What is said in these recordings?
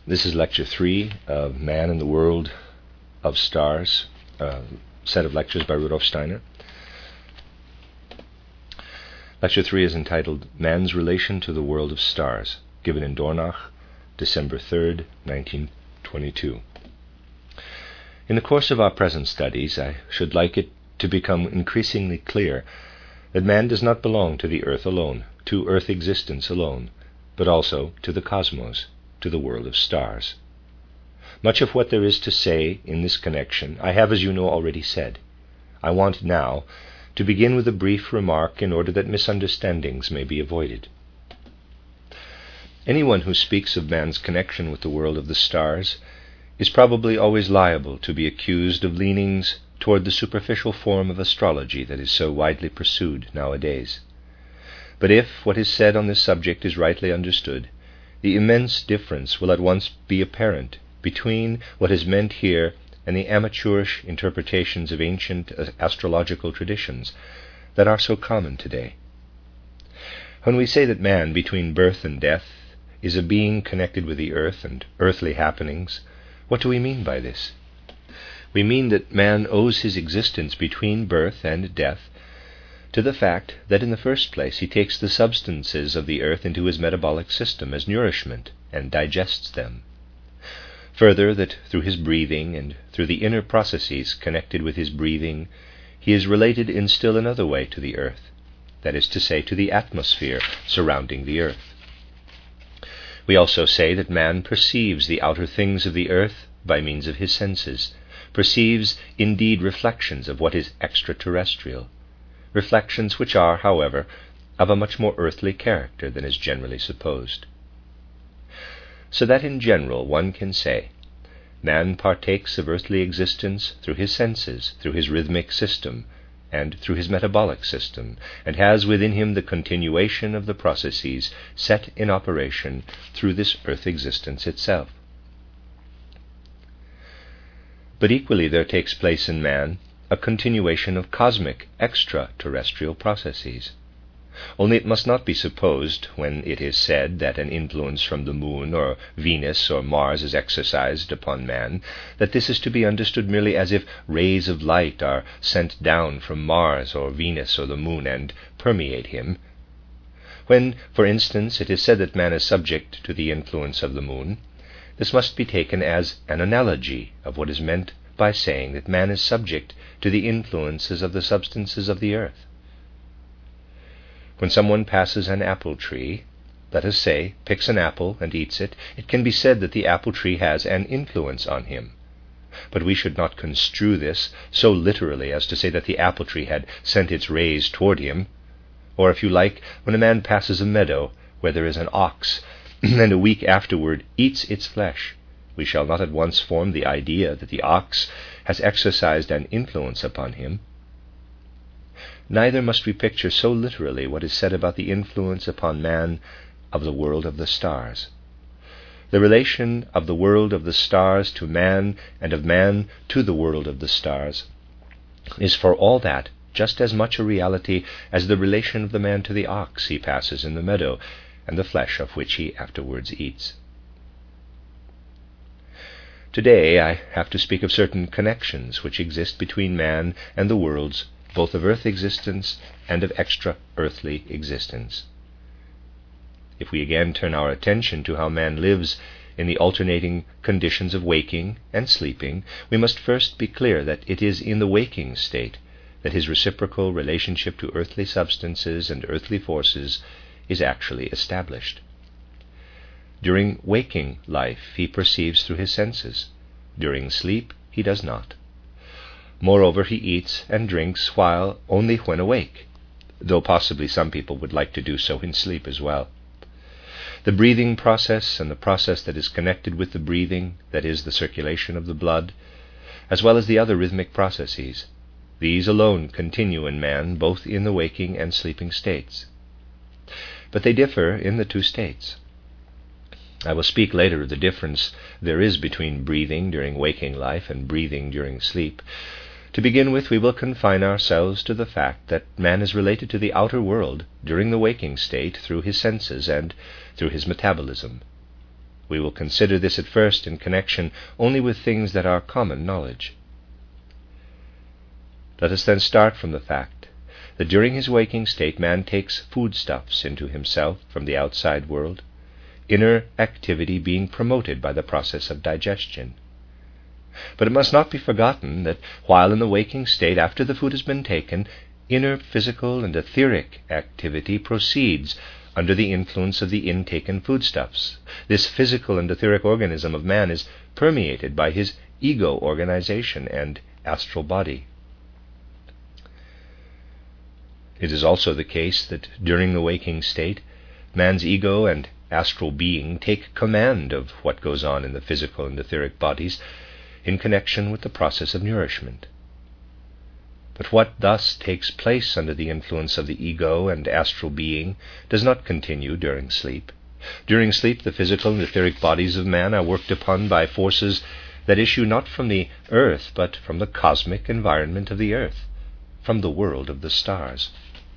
This is Lecture 3 of Man in the World of Stars, set of lectures by Rudolf Steiner. Lecture 3 is entitled Man's Relation to the World of Stars, given in Dornach, December 3rd, 1922. In the course of our present studies, I should like it to become increasingly clear that man does not belong to the earth alone, to earth existence alone, but also to the cosmos, to the world of stars. Much of what there is to say in this connection I have, as you know, already said. I want now to begin with a brief remark in order that misunderstandings may be avoided. Anyone who speaks of man's connection with the world of the stars is probably always liable to be accused of leanings toward the superficial form of astrology that is so widely pursued nowadays. But if what is said on this subject is rightly understood, the immense difference will at once be apparent between what is meant here and the amateurish interpretations of ancient astrological traditions that are so common today. When we say that man, between birth and death, is a being connected with the earth and earthly happenings, what do we mean by this? We mean that man owes his existence between birth and death to the fact that in the first place he takes the substances of the earth into his metabolic system as nourishment and digests them. Further, that through his breathing and through the inner processes connected with his breathing, he is related in still another way to the earth, that is to say, to the atmosphere surrounding the earth. We also say that man perceives the outer things of the earth by means of his senses, perceives indeed reflections of what is extraterrestrial, reflections which are, however, of a much more earthly character than is generally supposed. So that in general one can say, man partakes of earthly existence through his senses, through his rhythmic system, and through his metabolic system, and has within him the continuation of the processes set in operation through this earth existence itself. But equally there takes place in man a continuation of cosmic extraterrestrial processes. Only it must not be supposed, when it is said that an influence from the moon or Venus or Mars is exercised upon man, that this is to be understood merely as if rays of light are sent down from Mars or Venus or the moon and permeate him. When, for instance, it is said that man is subject to the influence of the moon, this must be taken as an analogy of what is meant by saying that man is subject to the influences of the substances of the earth. When someone passes an apple tree, let us say, picks an apple and eats it, it can be said that the apple tree has an influence on him. But we should not construe this so literally as to say that the apple tree had sent its rays toward him. Or, if you like, when a man passes a meadow where there is an ox, and a week afterward eats its flesh, we shall not at once form the idea that the ox has exercised an influence upon him. Neither must we picture so literally what is said about the influence upon man of the world of the stars. The relation of the world of the stars to man and of man to the world of the stars is for all that just as much a reality as the relation of the man to the ox he passes in the meadow and the flesh of which he afterwards eats. Today I have to speak of certain connections which exist between man and the worlds both of earth existence and of extra-earthly existence. If we again turn our attention to how man lives in the alternating conditions of waking and sleeping, we must first be clear that it is in the waking state that his reciprocal relationship to earthly substances and earthly forces is actually established. During waking life he perceives through his senses. During sleep he does not. Moreover, he eats and drinks only when awake, though possibly some people would like to do so in sleep as well. The breathing process and the process that is connected with the breathing, that is, the circulation of the blood, as well as the other rhythmic processes, these alone continue in man both in the waking and sleeping states. But they differ in the two states. I will speak later of the difference there is between breathing during waking life and breathing during sleep. To begin with, we will confine ourselves to the fact that man is related to the outer world during the waking state through his senses and through his metabolism. We will consider this at first in connection only with things that are common knowledge. Let us then start from the fact that during his waking state man takes foodstuffs into himself from the outside world, inner activity being promoted by the process of digestion. But it must not be forgotten that while in the waking state, after the food has been taken, inner physical and etheric activity proceeds under the influence of the intaken foodstuffs. This physical and etheric organism of man is permeated by his ego organization and astral body. It is also the case that during the waking state, man's ego and astral being take command of what goes on in the physical and etheric bodies in connection with the process of nourishment. But what thus takes place under the influence of the ego and astral being does not continue during sleep. During sleep, the physical and etheric bodies of man are worked upon by forces that issue not from the earth, but from the cosmic environment of the earth, from the world of the stars.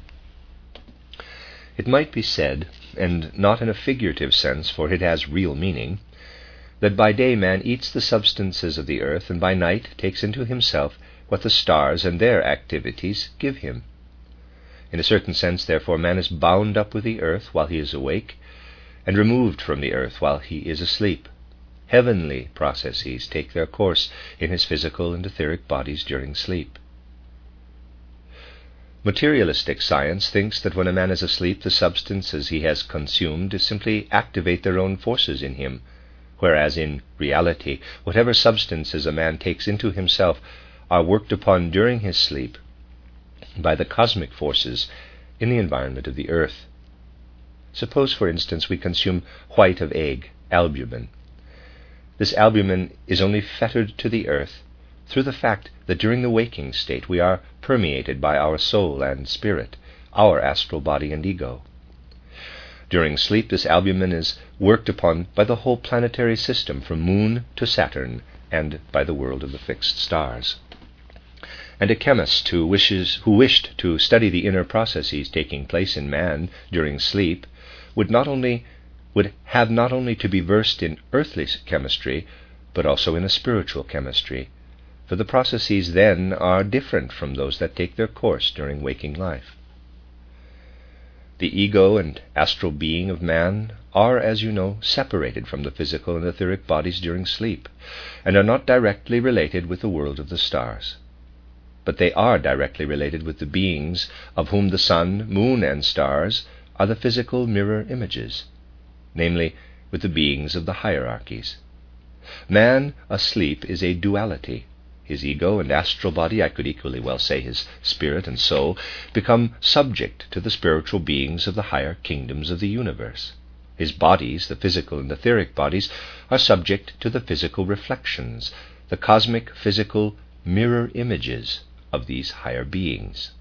It might be said, and not in a figurative sense, for it has real meaning, that by day man eats the substances of the earth, and by night takes into himself what the stars and their activities give him. In a certain sense, therefore, man is bound up with the earth while he is awake, and removed from the earth while he is asleep. Heavenly processes take their course in his physical and etheric bodies during sleep. Materialistic science thinks that when a man is asleep, the substances he has consumed simply activate their own forces in him, whereas in reality, whatever substances a man takes into himself are worked upon during his sleep by the cosmic forces in the environment of the earth. Suppose, for instance, we consume white of egg, albumin. This albumin is only fettered to the earth through the fact that during the waking state we are permeated by our soul and spirit, our astral body and ego. During sleep, this albumin is worked upon by the whole planetary system from Moon to Saturn, and by the world of the fixed stars. And a chemist who wished to study the inner processes taking place in man during sleep would have not only to be versed in earthly chemistry, but also in a spiritual chemistry, for the processes then are different from those that take their course during waking life. The ego and astral being of man are, as you know, separated from the physical and etheric bodies during sleep, and are not directly related with the world of the stars. But they are directly related with the beings of whom the sun, moon, and stars are the physical mirror images, namely, with the beings of the hierarchies. Man asleep is a duality. His ego and astral body, I could equally well say his spirit and soul, become subject to the spiritual beings of the higher kingdoms of the universe. His bodies, the physical and etheric bodies, are subject to the physical reflections, the cosmic physical mirror images of these higher beings.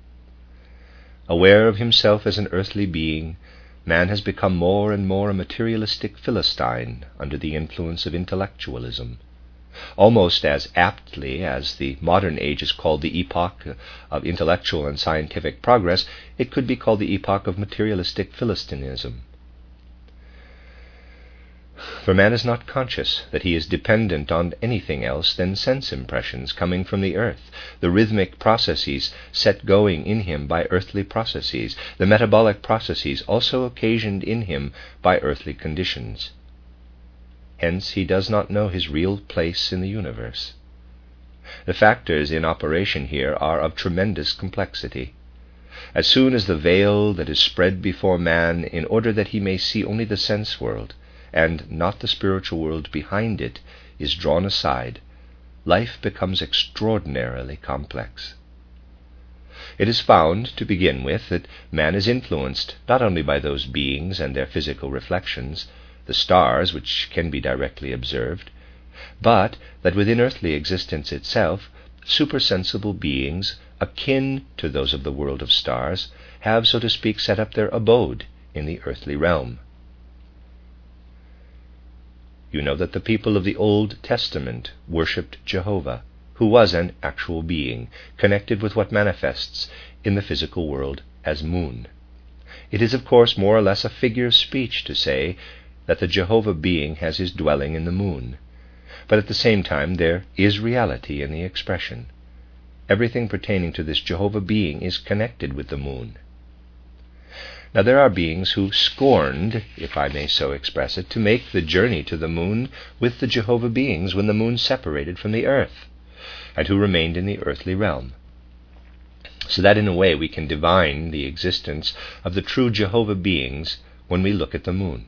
Aware of himself as an earthly being, man has become more and more a materialistic Philistine under the influence of intellectualism. Almost as aptly as the modern age is called the epoch of intellectual and scientific progress, it could be called the epoch of materialistic Philistinism. For man is not conscious that he is dependent on anything else than sense impressions coming from the earth, the rhythmic processes set going in him by earthly processes, the metabolic processes also occasioned in him by earthly conditions. Hence he does not know his real place in the universe. The factors in operation here are of tremendous complexity. As soon as the veil that is spread before man in order that he may see only the sense world, and not the spiritual world behind it, is drawn aside, life becomes extraordinarily complex. It is found, to begin with, that man is influenced not only by those beings and their physical reflections, the stars, which can be directly observed, but that within earthly existence itself, supersensible beings, akin to those of the world of stars, have, so to speak, set up their abode in the earthly realm. You know that the people of the Old Testament worshipped Jehovah, who was an actual being, connected with what manifests in the physical world as moon. It is, of course, more or less a figure of speech to say that the Jehovah being has his dwelling in the moon, but at the same time there is reality in the expression. Everything pertaining to this Jehovah being is connected with the moon. Now there are beings who scorned, if I may so express it, to make the journey to the moon with the Jehovah beings when the moon separated from the earth, and who remained in the earthly realm. So that in a way we can divine the existence of the true Jehovah beings when we look at the moon.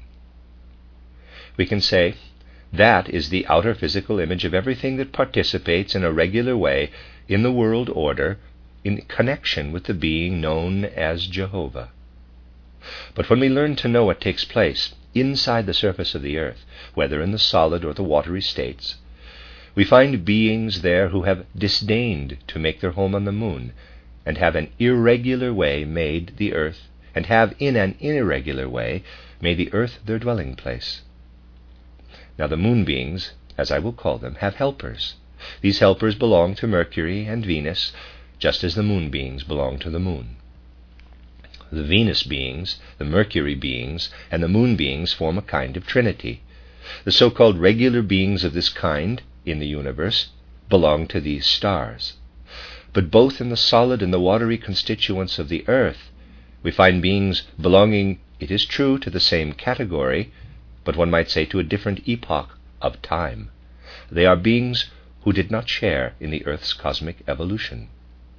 We can say, that is the outer physical image of everything that participates in a regular way in the world order in connection with the being known as Jehovah. But when we learn to know what takes place inside the surface of the earth, whether in the solid or the watery states, we find beings there who have disdained to make their home on the moon, and have an irregular way made the earth, and have in an irregular way made the earth their dwelling place. Now the moon beings, as I will call them, have helpers. These helpers belong to Mercury and Venus, just as the moon beings belong to the moon. The Venus beings, the Mercury beings, and the moon beings form a kind of trinity. The so-called regular beings of this kind in the universe belong to these stars. But both in the solid and the watery constituents of the earth, we find beings belonging, it is true, to the same category, but one might say to a different epoch of time. They are beings who did not share in the earth's cosmic evolution.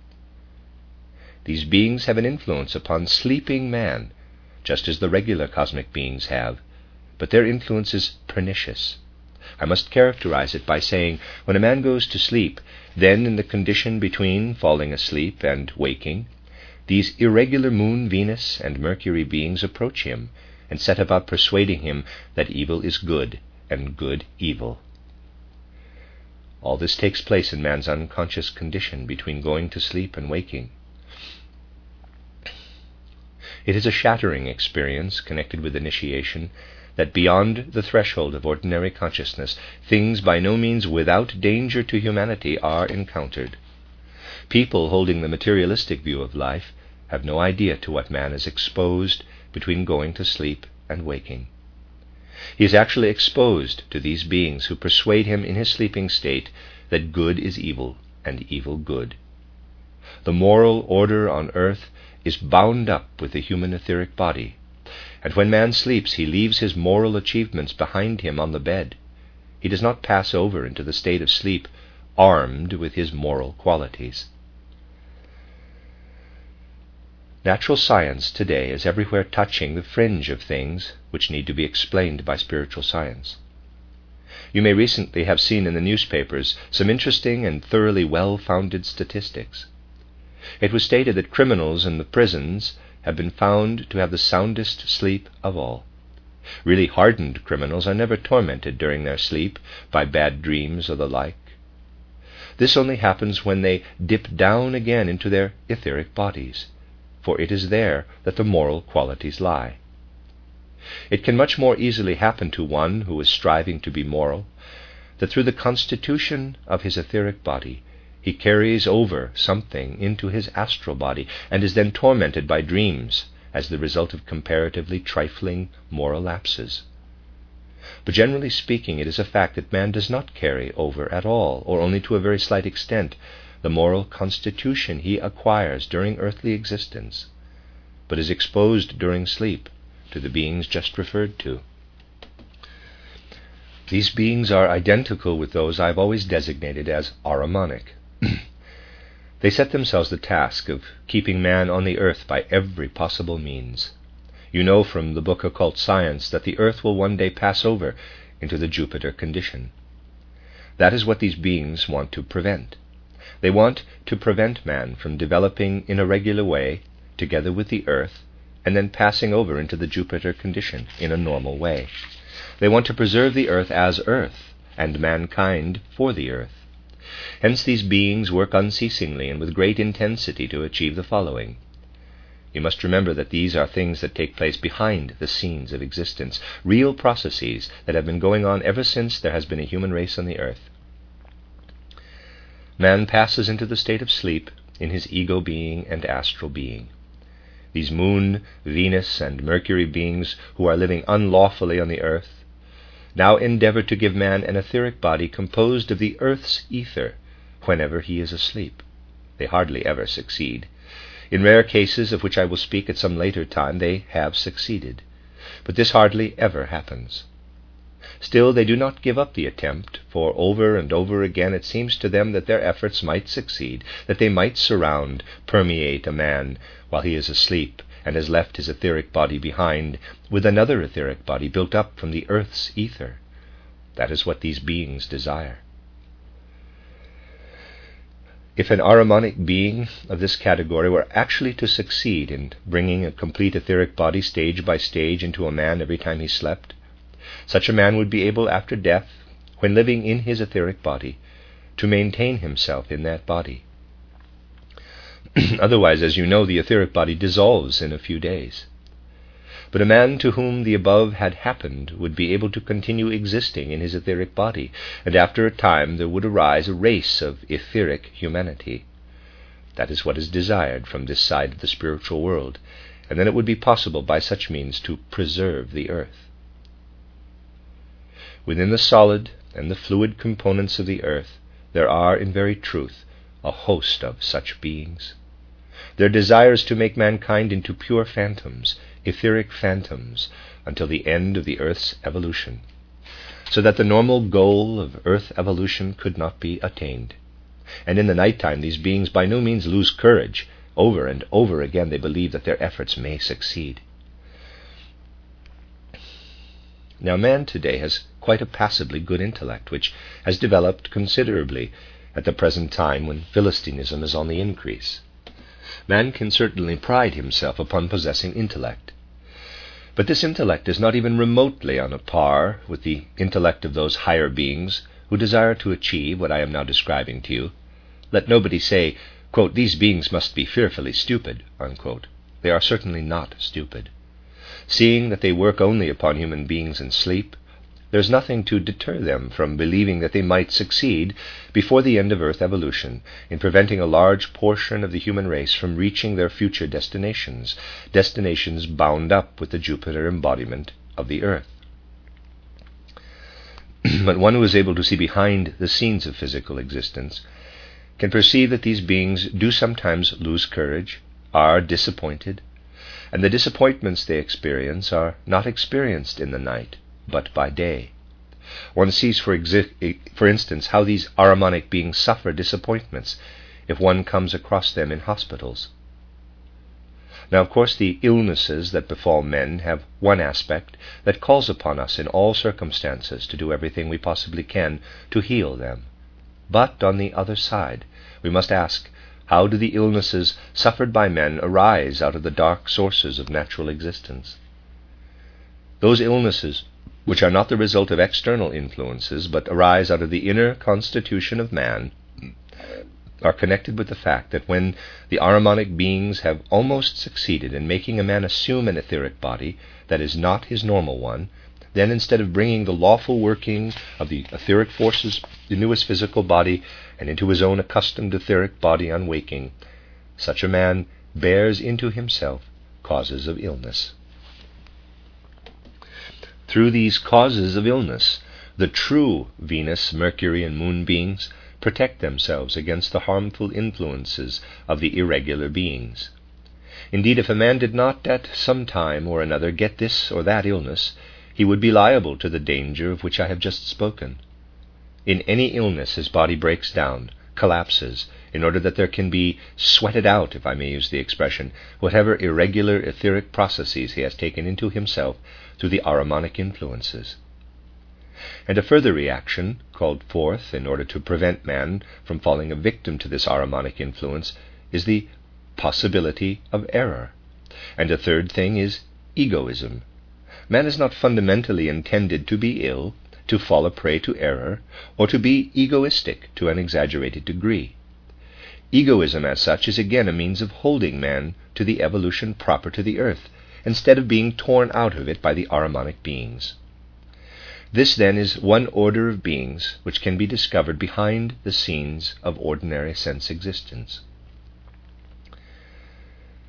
These beings have an influence upon sleeping man, just as the regular cosmic beings have, but their influence is pernicious. I must characterize it by saying, when a man goes to sleep, then in the condition between falling asleep and waking, these irregular moon, Venus, and Mercury beings approach him and set about persuading him that evil is good and good evil. All this takes place in man's unconscious condition between going to sleep and waking. It is a shattering experience connected with initiation that beyond the threshold of ordinary consciousness, things by no means without danger to humanity are encountered. People holding the materialistic view of life have no idea to what man is exposed between going to sleep and waking. He is actually exposed to these beings who persuade him in his sleeping state that good is evil and evil good. The moral order on earth is bound up with the human etheric body, and when man sleeps he leaves his moral achievements behind him on the bed. He does not pass over into the state of sleep armed with his moral qualities. Natural science today is everywhere touching the fringe of things which need to be explained by spiritual science. You may recently have seen in the newspapers some interesting and thoroughly well-founded statistics. It was stated that criminals in the prisons have been found to have the soundest sleep of all. Really hardened criminals are never tormented during their sleep by bad dreams or the like. This only happens when they dip down again into their etheric bodies, for it is there that the moral qualities lie. It can much more easily happen to one who is striving to be moral, that through the constitution of his etheric body he carries over something into his astral body and is then tormented by dreams as the result of comparatively trifling moral lapses. But generally speaking, it is a fact that man does not carry over at all, or only to a very slight extent, the moral constitution he acquires during earthly existence, but is exposed during sleep to the beings just referred to. These beings are identical with those I've always designated as Ahrimanic. They set themselves the task of keeping man on the earth by every possible means. You know from the book Occult Science that the earth will one day pass over into the Jupiter condition. That is what these beings want to prevent. They want to prevent man from developing in a regular way, together with the earth, and then passing over into the Jupiter condition in a normal way. They want to preserve the earth as earth, and mankind for the earth. Hence these beings work unceasingly and with great intensity to achieve the following. You must remember that these are things that take place behind the scenes of existence, real processes that have been going on ever since there has been a human race on the earth. Man passes into the state of sleep in his ego being and astral being. these Moon, Venus, and Mercury beings who are living unlawfully on the earth, now endeavor to give man an etheric body composed of the earth's ether whenever he is asleep. They hardly ever succeed. In rare cases, of which I will speak at some later time, they have succeeded. But this hardly ever happens. Still, they do not give up the attempt, for over and over again it seems to them that their efforts might succeed, that they might permeate a man while he is asleep and has left his etheric body behind with another etheric body built up from the earth's ether. That is what these beings desire. If an Ahrimanic being of this category were actually to succeed in bringing a complete etheric body stage by stage into a man every time he slept, such a man would be able after death, when living in his etheric body, to maintain himself in that body. Otherwise, as you know, the etheric body dissolves in a few days. But a man to whom the above had happened would be able to continue existing in his etheric body, and after a time there would arise a race of etheric humanity. That is what is desired from this side of the spiritual world, and then it would be possible by such means to preserve the earth. Within the solid and the fluid components of the earth there are, in very truth, a host of such beings. Their desire is to make mankind into pure phantoms, etheric phantoms, until the end of the earth's evolution, so that the normal goal of earth evolution could not be attained. And in the nighttime these beings by no means lose courage. Over and over again they believe that their efforts may succeed. Now man today has quite a passably good intellect, which has developed considerably at the present time when Philistinism is on the increase. Man can certainly pride himself upon possessing intellect. But this intellect is not even remotely on a par with the intellect of those higher beings who desire to achieve what I am now describing to you. Let nobody say, quote, "These beings must be fearfully stupid," unquote. They are certainly not stupid. Seeing that they work only upon human beings in sleep, there is nothing to deter them from believing that they might succeed before the end of earth evolution in preventing a large portion of the human race from reaching their future destinations bound up with the Jupiter embodiment of the earth. But one who is able to see behind the scenes of physical existence can perceive that these beings do sometimes lose courage, are disappointed, and the disappointments they experience are not experienced in the night, but by day. One sees, for instance, how these Ahrimanic beings suffer disappointments if one comes across them in hospitals. Now, of course, the illnesses that befall men have one aspect that calls upon us in all circumstances to do everything we possibly can to heal them. But, on the other side, we must ask, how do the illnesses suffered by men arise out of the dark sources of natural existence? Those illnesses, which are not the result of external influences, but arise out of the inner constitution of man, are connected with the fact that when the Ahrimanic beings have almost succeeded in making a man assume an etheric body that is not his normal one, then instead of bringing the lawful working of the etheric forces into his physical body and into his own accustomed etheric body on waking, such a man bears into himself causes of illness. Through these causes of illness, the true Venus, Mercury, and Moon beings protect themselves against the harmful influences of the irregular beings. Indeed, if a man did not at some time or another get this or that illness, he would be liable to the danger of which I have just spoken. In any illness his body breaks down, collapses, in order that there can be sweated out, if I may use the expression, whatever irregular etheric processes he has taken into himself through the Ahrimanic influences. And a further reaction, called forth in order to prevent man from falling a victim to this Ahrimanic influence, is the possibility of error. And a third thing is egoism. Man is not fundamentally intended to be ill, to fall a prey to error, or to be egoistic to an exaggerated degree. Egoism as such is again a means of holding man to the evolution proper to the earth, instead of being torn out of it by the Ahrimanic beings. This then is one order of beings which can be discovered behind the scenes of ordinary sense existence.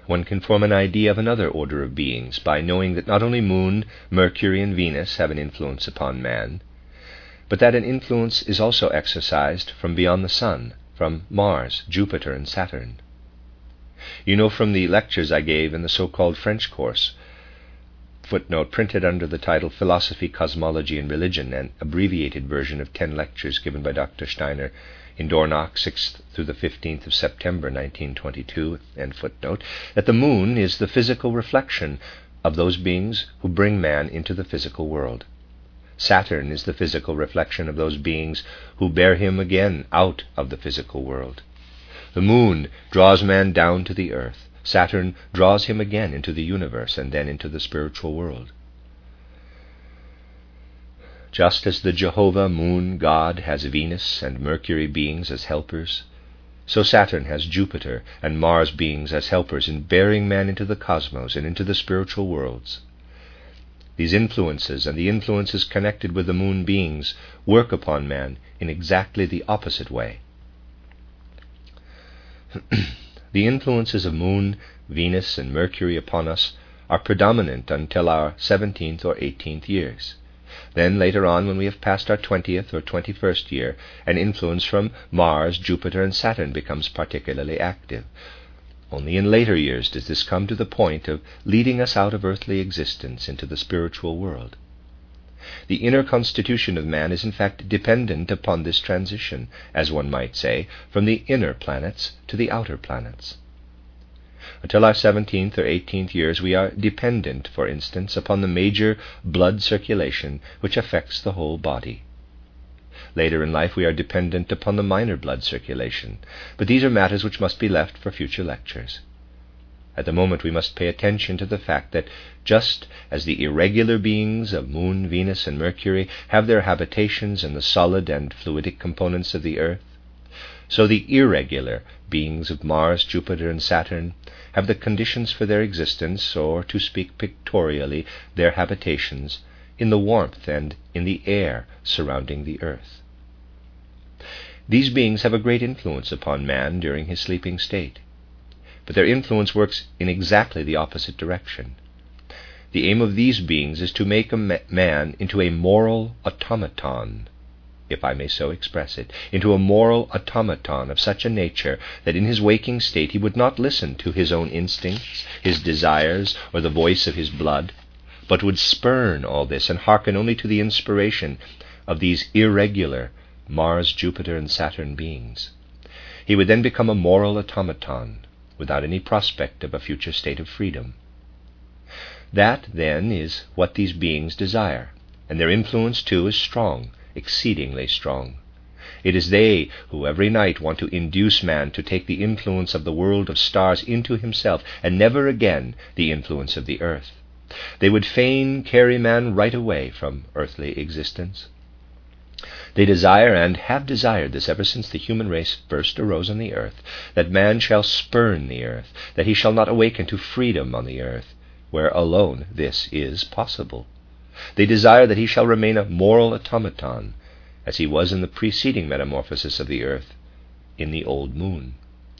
one can form an idea of another order of beings by knowing that not only Moon, Mercury, and Venus have an influence upon man, but that an influence is also exercised from beyond the Sun, from Mars, Jupiter, and Saturn. You know from the lectures I gave in the so-called French course, footnote printed under the title Philosophy, Cosmology, and Religion, an abbreviated version of 10 lectures given by Dr. Steiner in Dornach, 6th through the 15th of September 1922, end footnote, that the moon is the physical reflection of those beings who bring man into the physical world. Saturn is the physical reflection of those beings who bear him again out of the physical world. The moon draws man down to the earth. Saturn draws him again into the universe and then into the spiritual world. Just as the Jehovah moon god has Venus and Mercury beings as helpers, so Saturn has Jupiter and Mars beings as helpers in bearing man into the cosmos and into the spiritual worlds. These influences and the influences connected with the moon beings work upon man in exactly the opposite way. The influences of Moon, Venus, and Mercury upon us are predominant until our 17th or 18th years. Then later on, when we have passed our 20th or 21st year, an influence from Mars, Jupiter, and Saturn becomes particularly active. Only in later years does this come to the point of leading us out of earthly existence into the spiritual world. The inner constitution of man is in fact dependent upon this transition, as one might say, from the inner planets to the outer planets. Until our 17th or 18th years we are dependent, for instance, upon the major blood circulation which affects the whole body. Later in life we are dependent upon the minor blood circulation, but these are matters which must be left for future lectures. At the moment we must pay attention to the fact that just as the irregular beings of Moon, Venus, and Mercury have their habitations in the solid and fluidic components of the earth, so the irregular beings of Mars, Jupiter, and Saturn have the conditions for their existence, or to speak pictorially, their habitations, in the warmth and in the air surrounding the earth. These beings have a great influence upon man during his sleeping state, but their influence works in exactly the opposite direction. The aim of these beings is to make a man into a moral automaton, if I may so express it, into a moral automaton of such a nature that in his waking state he would not listen to his own instincts, his desires, or the voice of his blood, but would spurn all this and hearken only to the inspiration of these irregular Mars, Jupiter, and Saturn beings. He would then become a moral automaton, without any prospect of a future state of freedom. That, then, is what these beings desire, and their influence, too, is strong, exceedingly strong. It is they who every night want to induce man to take the influence of the world of stars into himself, and never again the influence of the earth. They would fain carry man right away from earthly existence. They desire, and have desired this ever since the human race first arose on the earth, that man shall spurn the earth, that he shall not awaken to freedom on the earth, where alone this is possible. They desire that he shall remain a moral automaton, as he was in the preceding metamorphosis of the earth, in the old moon.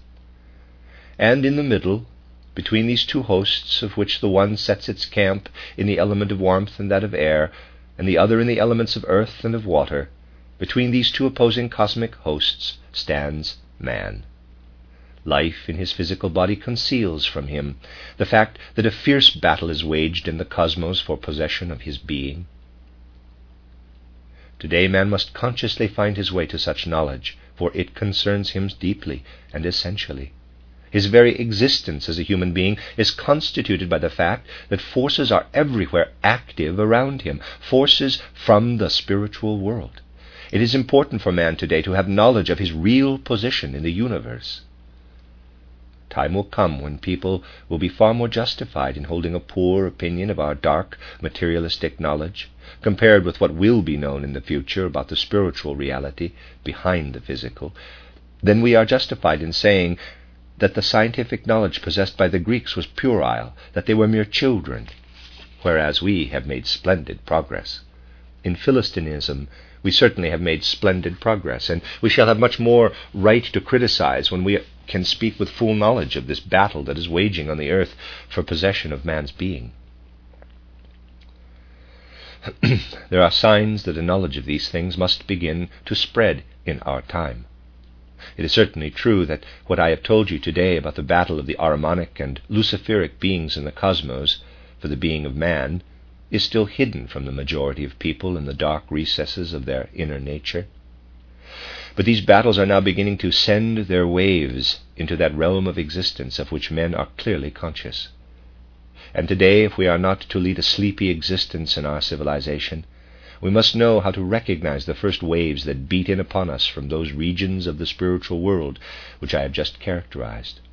And in the middle, between these two hosts, of which the one sets its camp in the element of warmth and that of air, and the other in the elements of earth and of water, between these two opposing cosmic hosts stands man. Life in his physical body conceals from him the fact that a fierce battle is waged in the cosmos for possession of his being. Today man must consciously find his way to such knowledge, for it concerns him deeply and essentially. His very existence as a human being is constituted by the fact that forces are everywhere active around him, forces from the spiritual world. It is important for man today to have knowledge of his real position in the universe. Time will come when people will be far more justified in holding a poor opinion of our dark, materialistic knowledge, compared with what will be known in the future about the spiritual reality behind the physical, than we are justified in saying that the scientific knowledge possessed by the Greeks was puerile, that they were mere children, whereas we have made splendid progress. In Philistinism, we certainly have made splendid progress, and we shall have much more right to criticize when we can speak with full knowledge of this battle that is waging on the earth for possession of man's being. There are signs that a knowledge of these things must begin to spread in our time. It is certainly true that what I have told you today about the battle of the Ahrimanic and Luciferic beings in the cosmos for the being of man is still hidden from the majority of people in the dark recesses of their inner nature. But these battles are now beginning to send their waves into that realm of existence of which men are clearly conscious. And today, if we are not to lead a sleepy existence in our civilization, we must know how to recognize the first waves that beat in upon us from those regions of the spiritual world which I have just characterized.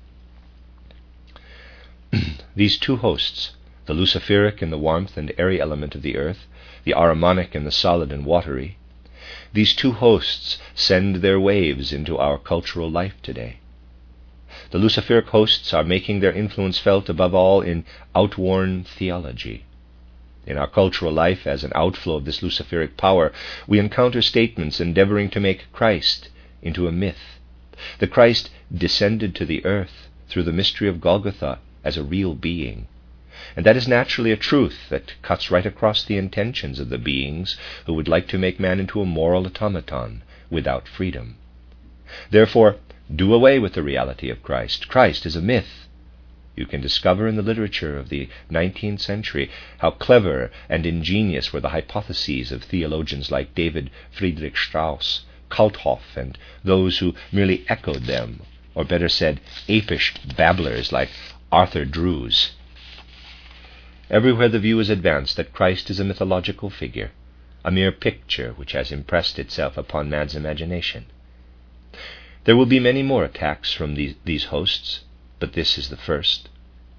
These two hosts, the Luciferic in the warmth and airy element of the earth, the Ahrimanic in the solid and watery, these two hosts send their waves into our cultural life today. The Luciferic hosts are making their influence felt above all in outworn theology. In our cultural life, as an outflow of this Luciferic power, we encounter statements endeavoring to make Christ into a myth. The Christ descended to the earth through the mystery of Golgotha as a real being. And that is naturally a truth that cuts right across the intentions of the beings who would like to make man into a moral automaton without freedom. Therefore, do away with the reality of Christ. Christ is a myth. You can discover in the literature of the 19th century how clever and ingenious were the hypotheses of theologians like David Friedrich Strauss, Kalthoff, and those who merely echoed them, or better said, apish babblers like Arthur Drews. Everywhere the view is advanced that Christ is a mythological figure, a mere picture which has impressed itself upon man's imagination. There will be many more attacks from these hosts, but this is the first.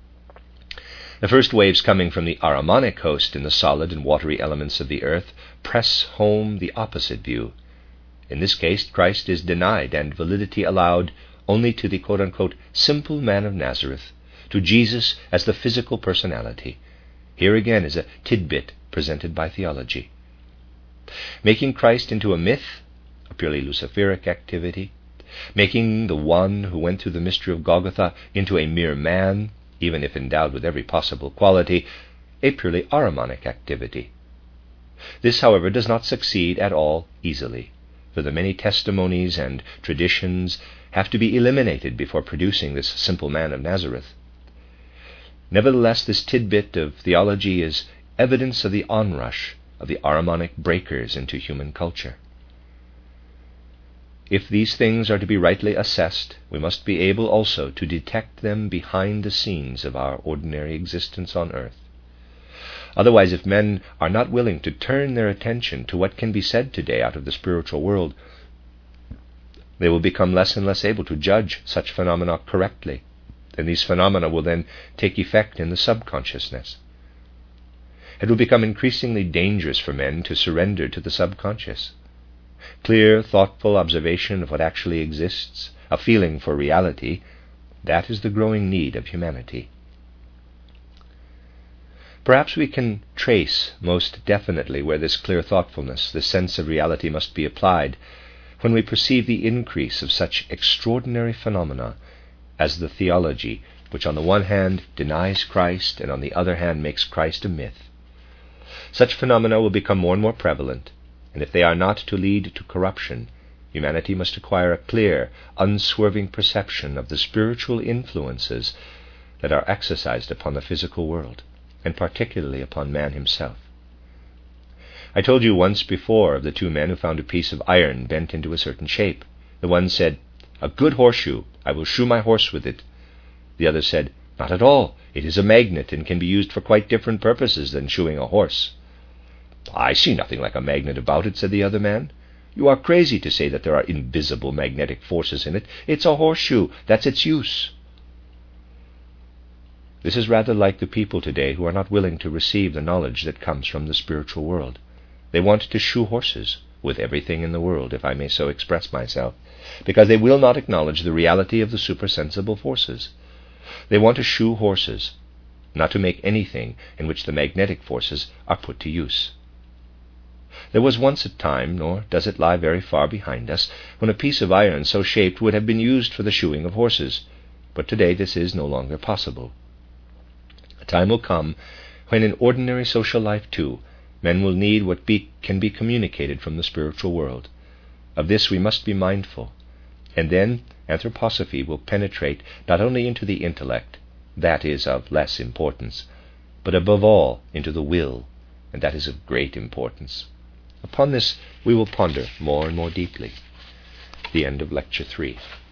The first waves coming from the Ahrimanic host in the solid and watery elements of the earth press home the opposite view. In this case, Christ is denied and validity allowed only to the quote-unquote simple man of Nazareth, to Jesus as the physical personality. Here again is a tidbit presented by theology. Making Christ into a myth, a purely Luciferic activity, making the one who went through the mystery of Golgotha into a mere man, even if endowed with every possible quality, a purely Ahrimanic activity. This, however, does not succeed at all easily, for the many testimonies and traditions have to be eliminated before producing this simple man of Nazareth. Nevertheless, this tidbit of theology is evidence of the onrush of the Ahrimanic breakers into human culture. If these things are to be rightly assessed, we must be able also to detect them behind the scenes of our ordinary existence on earth. Otherwise, if men are not willing to turn their attention to what can be said today out of the spiritual world, they will become less and less able to judge such phenomena correctly, and these phenomena will then take effect in the subconsciousness. It will become increasingly dangerous for men to surrender to the subconscious. Clear, thoughtful observation of what actually exists, a feeling for reality, that is the growing need of humanity. Perhaps we can trace most definitely where this clear thoughtfulness, this sense of reality must be applied, when we perceive the increase of such extraordinary phenomena as the theology, which on the one hand denies Christ and on the other hand makes Christ a myth. Such phenomena will become more and more prevalent, and if they are not to lead to corruption, humanity must acquire a clear, unswerving perception of the spiritual influences that are exercised upon the physical world, and particularly upon man himself. I told you once before of the two men who found a piece of iron bent into a certain shape. The one said, "A good horseshoe, I will shoe my horse with it." The other said, "Not at all, it is a magnet and can be used for quite different purposes than shoeing a horse." "I see nothing like a magnet about it," said the other man. "You are crazy to say that there are invisible magnetic forces in it. It's a horseshoe, that's its use." This is rather like the people today who are not willing to receive the knowledge that comes from the spiritual world. They want to shoe horses with everything in the world, if I may so express myself, because they will not acknowledge the reality of the supersensible forces. They want to shoe horses, not to make anything in which the magnetic forces are put to use. There was once a time, nor does it lie very far behind us, when a piece of iron so shaped would have been used for the shoeing of horses, but today this is no longer possible. A time will come when in ordinary social life too, men will need what can be communicated from the spiritual world. Of this we must be mindful, and then anthroposophy will penetrate not only into the intellect, that is of less importance, but above all into the will, and that is of great importance. Upon this we will ponder more and more deeply. The end of Lecture 3.